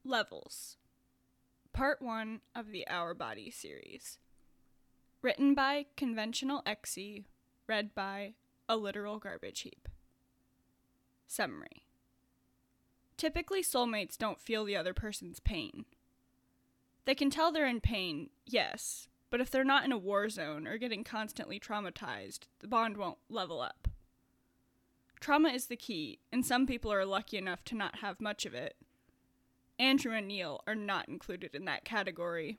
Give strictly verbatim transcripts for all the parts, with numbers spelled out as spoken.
Levels. Part one of the Our Body series. Written by Conventional X E, read by A Literal Garbage Heap. Summary. Typically, soulmates don't feel the other person's pain. They can tell they're in pain, yes, but if they're not in a war zone or getting constantly traumatized, the bond won't level up. Trauma is the key, and some people are lucky enough to not have much of it. Andrew and Neil are not included in that category.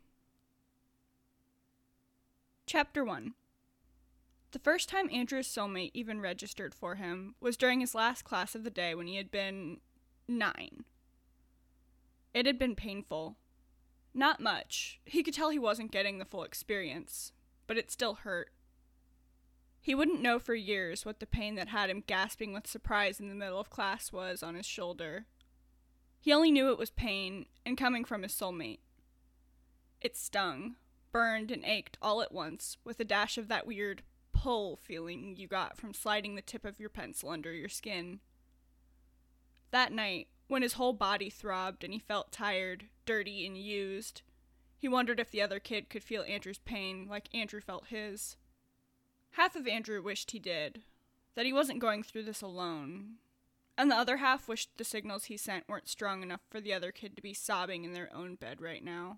Chapter one. The first time Andrew's soulmate even registered for him was during his last class of the day when he had been nine. It had been painful. Not much. He could tell he wasn't getting the full experience, but it still hurt. He wouldn't know for years what the pain that had him gasping with surprise in the middle of class was on his shoulder. He only knew it was pain, and coming from his soulmate. It stung, burned, and ached all at once, with a dash of that weird pull feeling you got from sliding the tip of your pencil under your skin. That night, when his whole body throbbed and he felt tired, dirty, and used, he wondered if the other kid could feel Andrew's pain like Andrew felt his. Half of Andrew wished he did, that he wasn't going through this alone, and the other half wished the signals he sent weren't strong enough for the other kid to be sobbing in their own bed right now.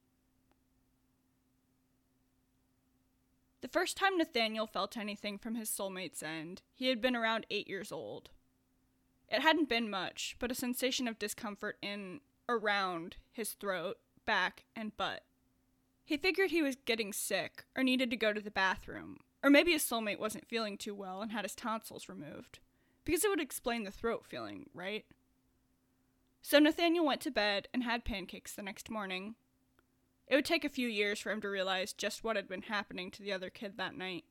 The first time Nathaniel felt anything from his soulmate's end, he had been around eight years old. It hadn't been much, but a sensation of discomfort in, around, his throat, back, and butt. He figured he was getting sick, or needed to go to the bathroom, or maybe his soulmate wasn't feeling too well and had his tonsils removed. Because it would explain the throat feeling, right? So Nathaniel went to bed and had pancakes the next morning. It would take a few years for him to realize just what had been happening to the other kid that night.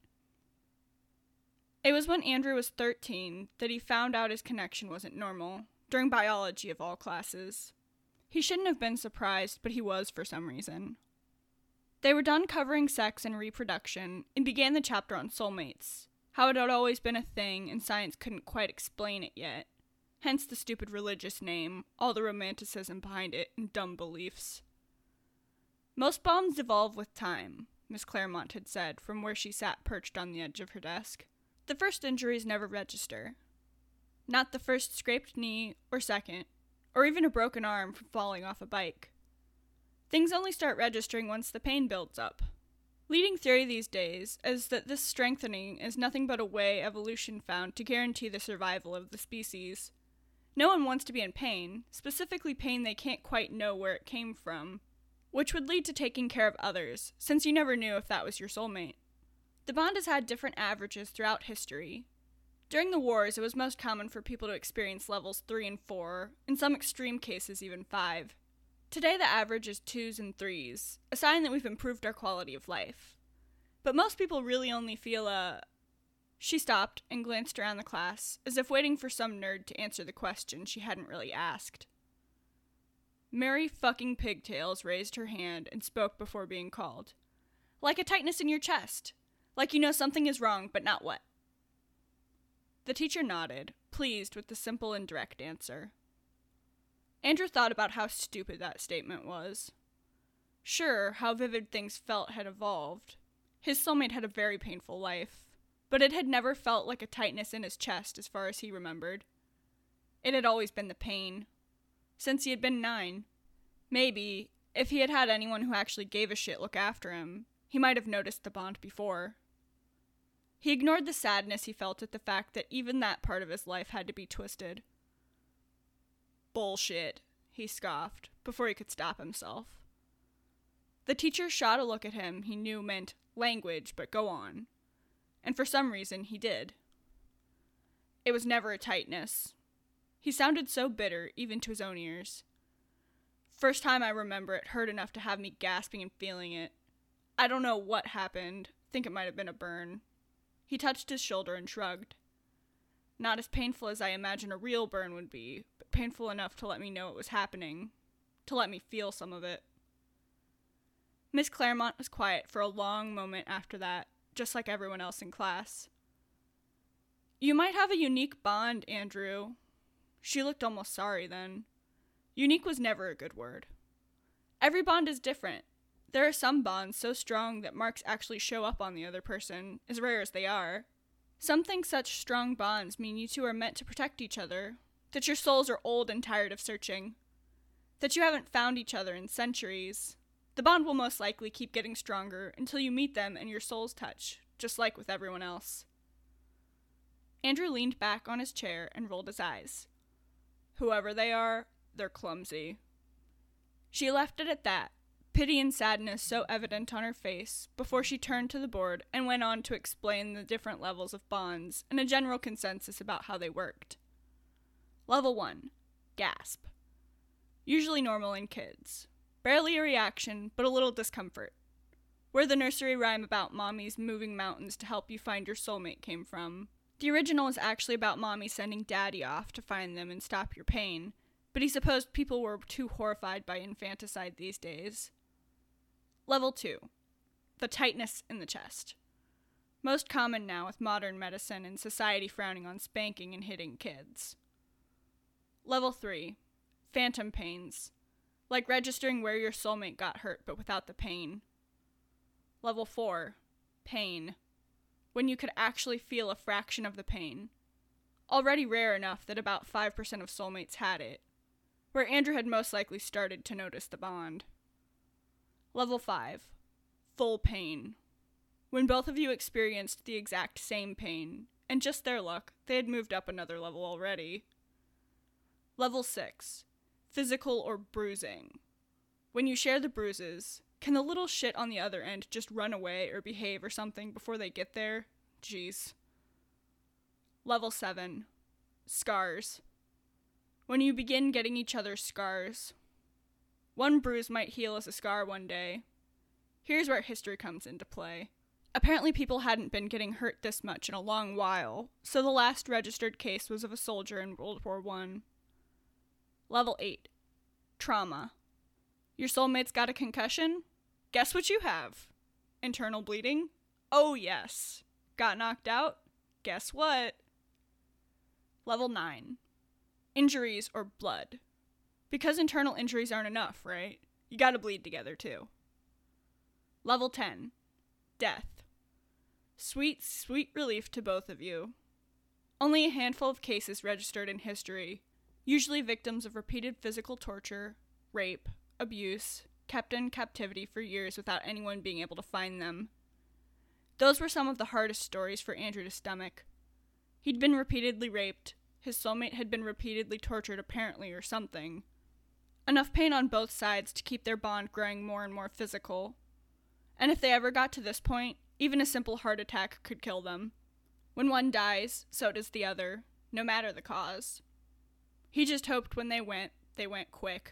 It was when Andrew was thirteen that he found out his connection wasn't normal, during biology of all classes. He shouldn't have been surprised, but he was for some reason. They were done covering sex and reproduction, and began the chapter on soulmates. How it had always been a thing, and science couldn't quite explain it yet. Hence the stupid religious name, all the romanticism behind it, and dumb beliefs. Most bonds evolve with time, Miss Claremont had said, from where she sat perched on the edge of her desk. The first injuries never register. Not the first scraped knee, or second, or even a broken arm from falling off a bike. Things only start registering once the pain builds up. Leading theory these days is that this strengthening is nothing but a way evolution found to guarantee the survival of the species. No one wants to be in pain, specifically pain they can't quite know where it came from, which would lead to taking care of others, since you never knew if that was your soulmate. The bond has had different averages throughout history. During the wars, it was most common for people to experience levels three and four, in some extreme cases even five. Today the average is twos and threes, a sign that we've improved our quality of life. But most people really only feel a... She stopped and glanced around the class, as if waiting for some nerd to answer the question she hadn't really asked. Mary fucking Pigtails raised her hand and spoke before being called. Like a tightness in your chest. Like you know something is wrong, but not what. The teacher nodded, pleased with the simple and direct answer. Andrew thought about how stupid that statement was. Sure, how vivid things felt had evolved. His soulmate had a very painful life, but it had never felt like a tightness in his chest as far as he remembered. It had always been the pain. Since he had been nine. Maybe, if he had had anyone who actually gave a shit look after him, he might have noticed the bond before. He ignored the sadness he felt at the fact that even that part of his life had to be twisted. Bullshit, he scoffed, before he could stop himself. The teacher shot a look at him he knew meant language, but go on. And for some reason, he did. It was never a tightness. He sounded so bitter, even to his own ears. First time I remember it hurt enough to have me gasping and feeling it. I don't know what happened. Think it might have been a burn. He touched his shoulder and shrugged. Not as painful as I imagine a real burn would be, but painful enough to let me know it was happening, to let me feel some of it. Miss Claremont was quiet for a long moment after that, just like everyone else in class. You might have a unique bond, Andrew. She looked almost sorry then. Unique was never a good word. Every bond is different. There are some bonds so strong that marks actually show up on the other person, as rare as they are. Some think such strong bonds mean you two are meant to protect each other, that your souls are old and tired of searching, that you haven't found each other in centuries. The bond will most likely keep getting stronger until you meet them and your souls touch, just like with everyone else. Andrew leaned back on his chair and rolled his eyes. Whoever they are, they're clumsy. She left it at that, pity and sadness so evident on her face, before she turned to the board and went on to explain the different levels of bonds and a general consensus about how they worked. Level one, gasp. Usually normal in kids. Barely a reaction, but a little discomfort. Where the nursery rhyme about mommies moving mountains to help you find your soulmate came from. The original is actually about mommy sending daddy off to find them and stop your pain, but he supposed people were too horrified by infanticide these days. Level two, the tightness in the chest. Most common now with modern medicine and society frowning on spanking and hitting kids. Level three, phantom pains. Like registering where your soulmate got hurt but without the pain. Level four, pain. When you could actually feel a fraction of the pain. Already rare enough that about five percent of soulmates had it, where Andrew had most likely started to notice the bond. Level five, full pain. When both of you experienced the exact same pain, and just their luck, they had moved up another level already. Level six, physical or bruising. When you share the bruises, can the little shit on the other end just run away or behave or something before they get there? Jeez. Level seven, scars. When you begin getting each other's scars. One bruise might heal as a scar one day. Here's where history comes into play. Apparently people hadn't been getting hurt this much in a long while, so the last registered case was of a soldier in World War One. Level eight, trauma. Your soulmate's got a concussion? Guess what you have? Internal bleeding? Oh yes. Got knocked out? Guess what? Level nine, injuries or blood. Because internal injuries aren't enough, right? You gotta bleed together too. Level ten, death. Sweet, sweet relief to both of you. Only a handful of cases registered in history, usually victims of repeated physical torture, rape, abuse, kept in captivity for years without anyone being able to find them. Those were some of the hardest stories for Andrew to stomach. He'd been repeatedly raped, his soulmate had been repeatedly tortured apparently or something. Enough pain on both sides to keep their bond growing more and more physical. And if they ever got to this point, even a simple heart attack could kill them. When one dies, so does the other, no matter the cause. He just hoped when they went, they went quick.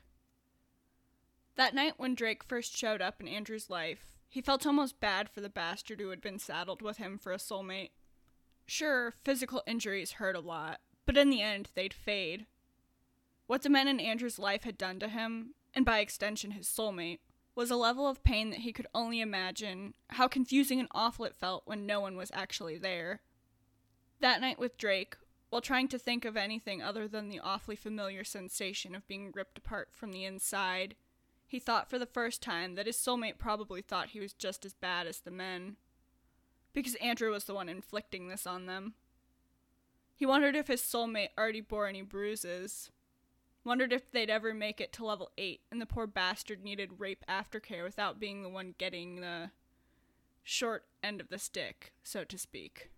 That night when Drake first showed up in Andrew's life, he felt almost bad for the bastard who had been saddled with him for a soulmate. Sure, physical injuries hurt a lot, but in the end, they'd fade. What the men in Andrew's life had done to him, and by extension his soulmate, was a level of pain that he could only imagine how confusing and awful it felt when no one was actually there. That night with Drake, while trying to think of anything other than the awfully familiar sensation of being ripped apart from the inside, he thought for the first time that his soulmate probably thought he was just as bad as the men. Because Andrew was the one inflicting this on them. He wondered if his soulmate already bore any bruises. Wondered if they'd ever make it to level eight and the poor bastard needed rape aftercare without being the one getting the short end of the stick, so to speak.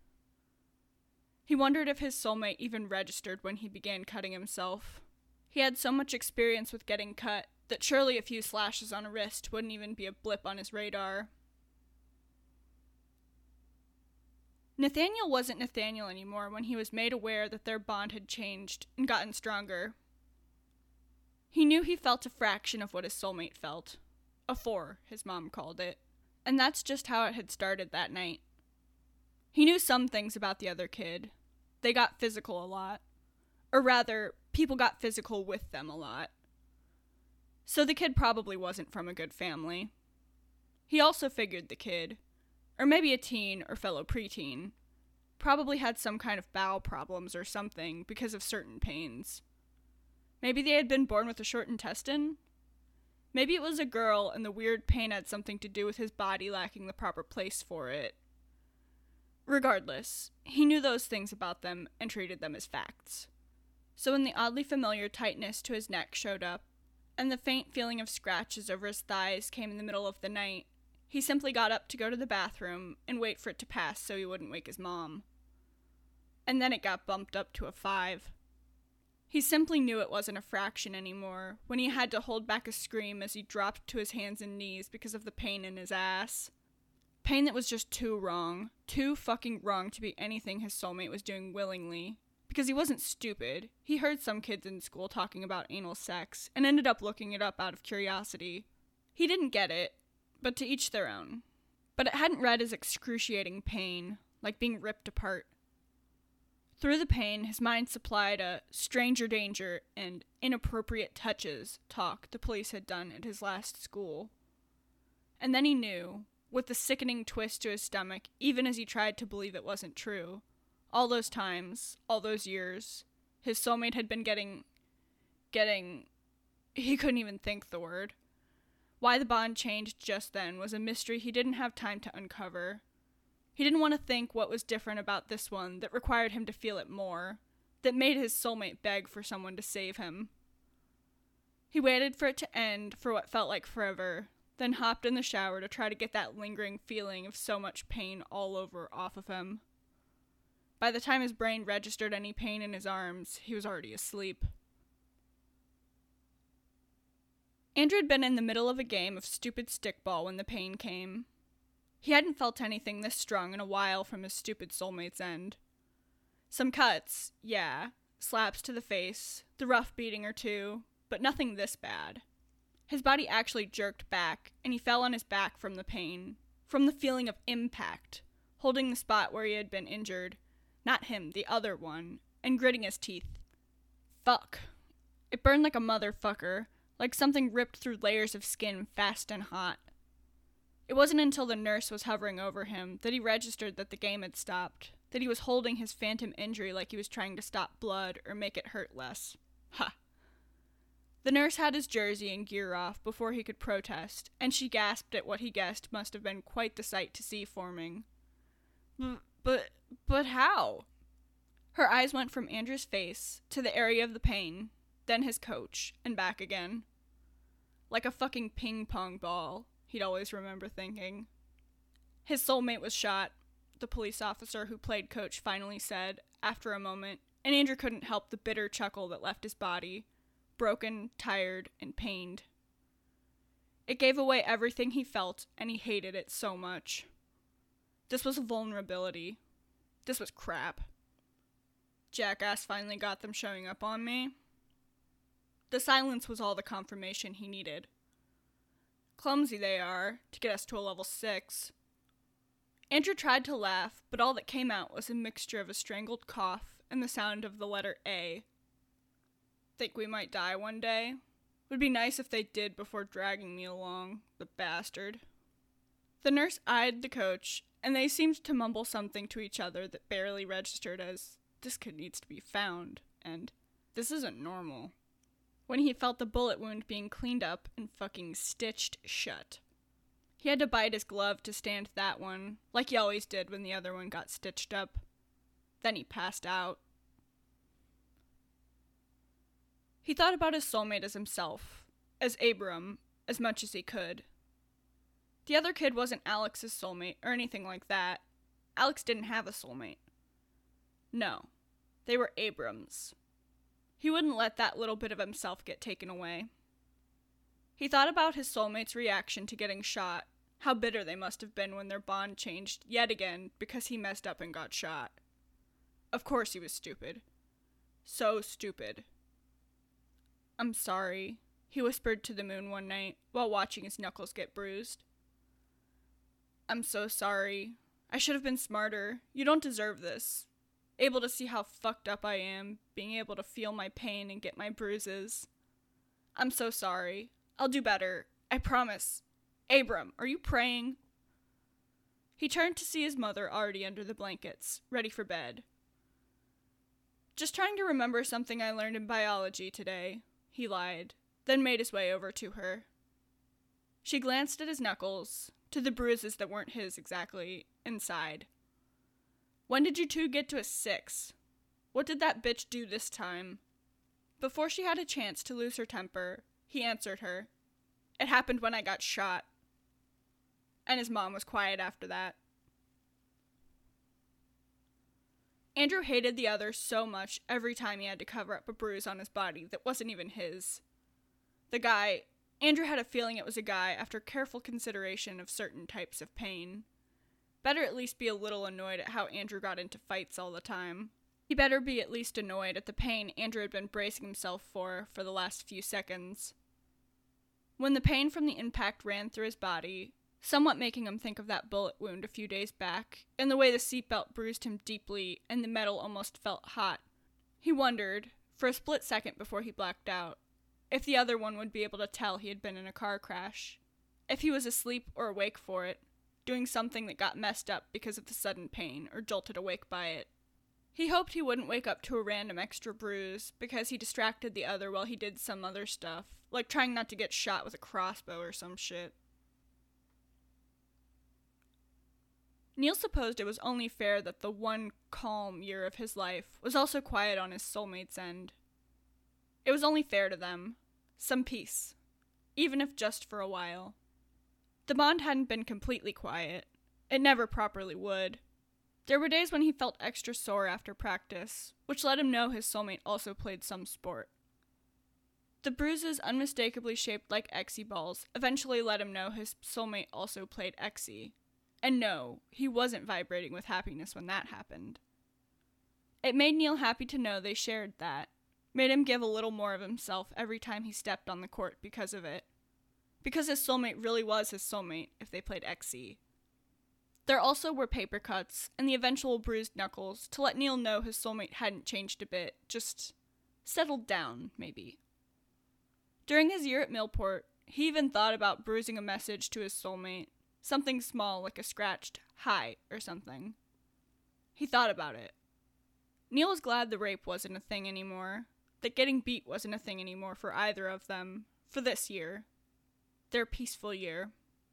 He wondered if his soulmate even registered when he began cutting himself. He had so much experience with getting cut that surely a few slashes on a wrist wouldn't even be a blip on his radar. Nathaniel wasn't Nathaniel anymore when he was made aware that their bond had changed and gotten stronger. He knew he felt a fraction of what his soulmate felt. A four, his mom called it. And that's just how it had started that night. He knew some things about the other kid. They got physical a lot. Or rather, people got physical with them a lot. So the kid probably wasn't from a good family. He also figured the kid, or maybe a teen or fellow preteen, probably had some kind of bowel problems or something because of certain pains. Maybe they had been born with a short intestine? Maybe it was a girl and the weird pain had something to do with his body lacking the proper place for it. Regardless, he knew those things about them and treated them as facts. So when the oddly familiar tightness to his neck showed up, and the faint feeling of scratches over his thighs came in the middle of the night, he simply got up to go to the bathroom and wait for it to pass so he wouldn't wake his mom. And then it got bumped up to a five. He simply knew it wasn't a fraction anymore when he had to hold back a scream as he dropped to his hands and knees because of the pain in his ass. Pain that was just too wrong, too fucking wrong to be anything his soulmate was doing willingly. Because he wasn't stupid. He heard some kids in school talking about anal sex and ended up looking it up out of curiosity. He didn't get it, but to each their own. But it hadn't read as excruciating pain, like being ripped apart. Through the pain, his mind supplied a stranger danger and inappropriate touches talk the police had done at his last school. And then he knew, with the sickening twist to his stomach, even as he tried to believe it wasn't true, all those times, all those years, his soulmate had been getting, getting, he couldn't even think the word. Why the bond changed just then was a mystery he didn't have time to uncover. He didn't want to think what was different about this one that required him to feel it more, that made his soulmate beg for someone to save him. He waited for it to end for what felt like forever, then hopped in the shower to try to get that lingering feeling of so much pain all over off of him. By the time his brain registered any pain in his arms, he was already asleep. Andrew had been in the middle of a game of stupid stickball when the pain came. He hadn't felt anything this strong in a while from his stupid soulmate's end. Some cuts, yeah, slaps to the face, the rough beating or two, but nothing this bad. His body actually jerked back, and he fell on his back from the pain, from the feeling of impact, holding the spot where he had been injured. Not him, the other one, and gritting his teeth. Fuck. It burned like a motherfucker, like something ripped through layers of skin fast and hot. It wasn't until the nurse was hovering over him that he registered that the game had stopped, that he was holding his phantom injury like he was trying to stop blood or make it hurt less. Ha. The nurse had his jersey and gear off before he could protest, and she gasped at what he guessed must have been quite the sight to see forming. But, but how? Her eyes went from Andrew's face to the area of the pain, then his coach, and back again. Like a fucking ping-pong ball, he'd always remember thinking. His soulmate was shot, the police officer who played coach finally said, after a moment, and Andrew couldn't help the bitter chuckle that left his body, broken, tired, and pained. It gave away everything he felt, and he hated it so much. This was vulnerability. This was crap. Jackass finally got them showing up on me. The silence was all the confirmation he needed. Clumsy they are, to get us to a level six. Andrew tried to laugh, but all that came out was a mixture of a strangled cough and the sound of the letter A. Think we might die one day? Would be nice if they did before dragging me along, the bastard. The nurse eyed the coach, and they seemed to mumble something to each other that barely registered as, this kid needs to be found, and this isn't normal. When he felt the bullet wound being cleaned up and fucking stitched shut. He had to bite his glove to stand that one, like he always did when the other one got stitched up. Then he passed out. He thought about his soulmate as himself, as Abram, as much as he could. The other kid wasn't Alex's soulmate or anything like that. Alex didn't have a soulmate. No, they were Abram's. He wouldn't let that little bit of himself get taken away. He thought about his soulmate's reaction to getting shot, how bitter they must have been when their bond changed yet again because he messed up and got shot. Of course he was stupid. So stupid. I'm sorry, he whispered to the moon one night while watching his knuckles get bruised. I'm so sorry. I should have been smarter. You don't deserve this. Able to see how fucked up I am, being able to feel my pain and get my bruises. I'm so sorry. I'll do better. I promise. Abram, are you praying? He turned to see his mother already under the blankets, ready for bed. Just trying to remember something I learned in biology today. he lied, then made his way over to her. She glanced at his knuckles, to the bruises that weren't his exactly, and sighed. When did you two get to a six? What did that bitch do this time? Before she had a chance to lose her temper, he answered her. It happened when I got shot. And his mom was quiet after that. Andrew hated the other so much every time he had to cover up a bruise on his body that wasn't even his. The guy, Andrew had a feeling it was a guy after careful consideration of certain types of pain. Better at least be a little annoyed at how Andrew got into fights all the time. He better be at least annoyed at the pain Andrew had been bracing himself for for the last few seconds. When the pain from the impact ran through his body, somewhat making him think of that bullet wound a few days back, and the way the seatbelt bruised him deeply and the metal almost felt hot, he wondered, for a split second before he blacked out, if the other one would be able to tell he had been in a car crash, if he was asleep or awake for it, doing something that got messed up because of the sudden pain or jolted awake by it. He hoped he wouldn't wake up to a random extra bruise because he distracted the other while he did some other stuff, like trying not to get shot with a crossbow or some shit. Neil supposed it was only fair that the one calm year of his life was also quiet on his soulmate's end. It was only fair to them. Some peace. Even if just for a while. The bond hadn't been completely quiet. It never properly would. There were days when he felt extra sore after practice, which let him know his soulmate also played some sport. The bruises, unmistakably shaped like X Y balls, eventually let him know his soulmate also played X Y. And no, he wasn't vibrating with happiness when that happened. It made Neil happy to know they shared that, made him give a little more of himself every time he stepped on the court because of it. Because his soulmate really was his soulmate if they played X Y. There also were paper cuts and the eventual bruised knuckles to let Neil know his soulmate hadn't changed a bit, just settled down, maybe. During his year at Millport, he even thought about bruising a message to his soulmate, something small like a scratched hi or something. He thought about it. Neil was glad the rape wasn't a thing anymore, that getting beat wasn't a thing anymore for either of them, for this year. Their peaceful year.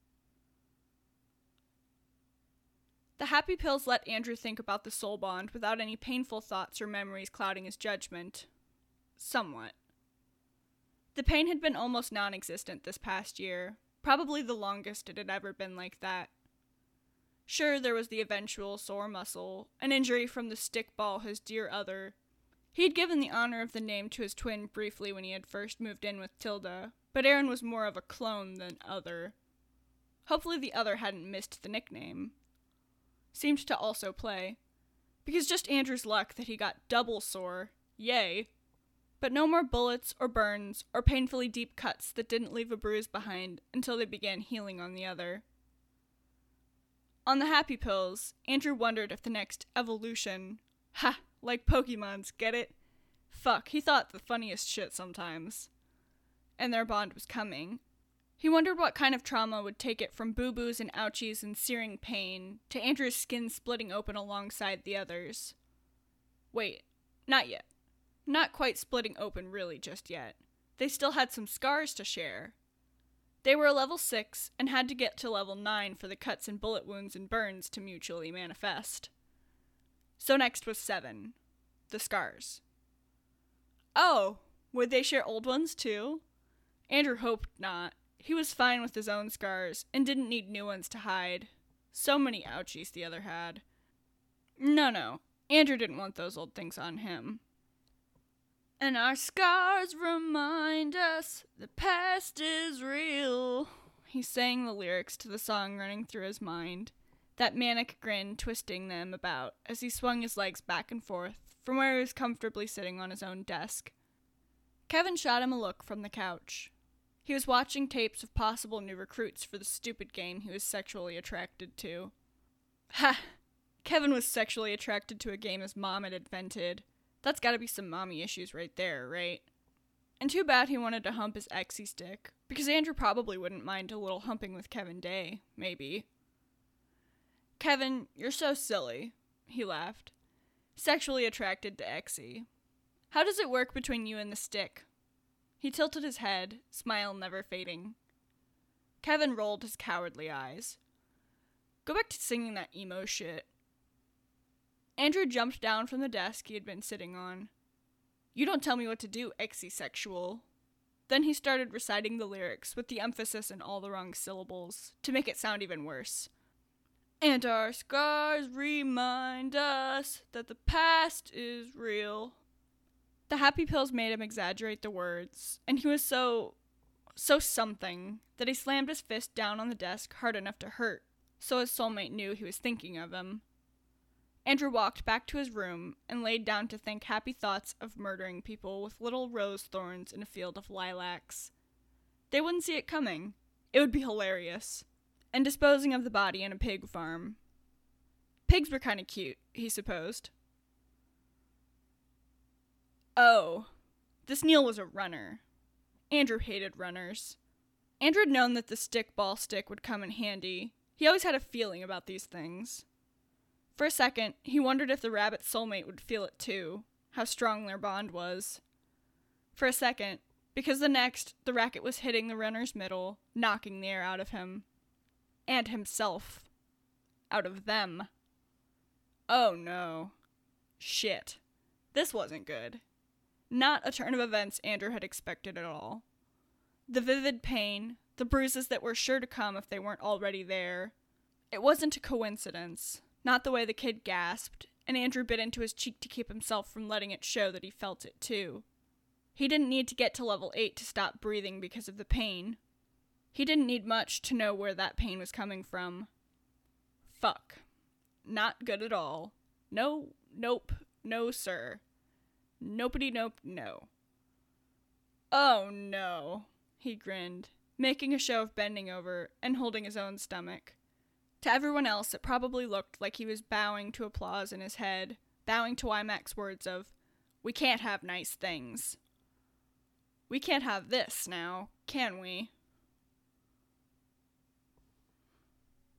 The happy pills let Andrew think about the soul bond without any painful thoughts or memories clouding his judgment. Somewhat. The pain had been almost non-existent this past year, probably the longest it had ever been like that. Sure, there was the eventual sore muscle, an injury from the stickball his dear other. He had given the honor of the name to his twin briefly when he had first moved in with Tilda, but Aaron was more of a clone than other. Hopefully the other hadn't missed the nickname. Seemed to also play. Because just Andrew's luck that he got double sore, yay. But no more bullets or burns or painfully deep cuts that didn't leave a bruise behind until they began healing on the other. On the happy pills, Andrew wondered if the next evolution, ha, like Pokemon's, get it? Fuck, he thought the funniest shit sometimes. And their bond was coming. He wondered what kind of trauma would take it from boo-boos and ouchies and searing pain to Andrew's skin splitting open alongside the others. Wait, not yet. Not quite splitting open really just yet. They still had some scars to share. They were a level six and had to get to level nine for the cuts and bullet wounds and burns to mutually manifest. So next was seven. The scars. Oh, would they share old ones too? Andrew hoped not. He was fine with his own scars and didn't need new ones to hide. So many ouchies the other had. No, no. Andrew didn't want those old things on him. And our scars remind us the past is real. He sang the lyrics to the song running through his mind, that manic grin twisting them about as he swung his legs back and forth from where he was comfortably sitting on his own desk. Kevin shot him a look from the couch. He was watching tapes of possible new recruits for the stupid game he was sexually attracted to. Ha! Kevin was sexually attracted to a game his mom had invented. That's gotta be some mommy issues right there, right? And too bad he wanted to hump his X Y stick, because Andrew probably wouldn't mind a little humping with Kevin Day, maybe. Kevin, you're so silly, he laughed. Sexually attracted to X Y. How does it work between you and the stick? He tilted his head, smile never fading. Kevin rolled his cowardly eyes. Go back to singing that emo shit. Andrew jumped down from the desk he had been sitting on. You don't tell me what to do, exy-sexual. Then he started reciting the lyrics with the emphasis in all the wrong syllables, to make it sound even worse. And our scars remind us that the past is real. The happy pills made him exaggerate the words, and he was so, so something that he slammed his fist down on the desk hard enough to hurt, so his soulmate knew he was thinking of him. Andrew walked back to his room and laid down to think happy thoughts of murdering people with little rose thorns in a field of lilacs. They wouldn't see it coming. It would be hilarious. And disposing of the body in a pig farm. Pigs were kind of cute, he supposed. Oh, this Neil was a runner. Andrew hated runners. Andrew had known that the stickball stick would come in handy. He always had a feeling about these things. For a second, he wondered if the rabbit's soulmate would feel it too, how strong their bond was. For a second, because the next, the racket was hitting the runner's middle, knocking the air out of him. And himself. Out of them. Oh no. Shit. This wasn't good. Not a turn of events Andrew had expected at all. The vivid pain, the bruises that were sure to come if they weren't already there. It wasn't a coincidence, not the way the kid gasped, and Andrew bit into his cheek to keep himself from letting it show that he felt it too. He didn't need to get to level eight to stop breathing because of the pain. He didn't need much to know where that pain was coming from. Fuck. Not good at all. No, nope, no sir. Nopety nope, no. Oh no, he grinned, making a show of bending over and holding his own stomach. To everyone else, it probably looked like he was bowing to applause in his head, bowing to Wymac's words of, "We can't have nice things. We can't have this now, can we?"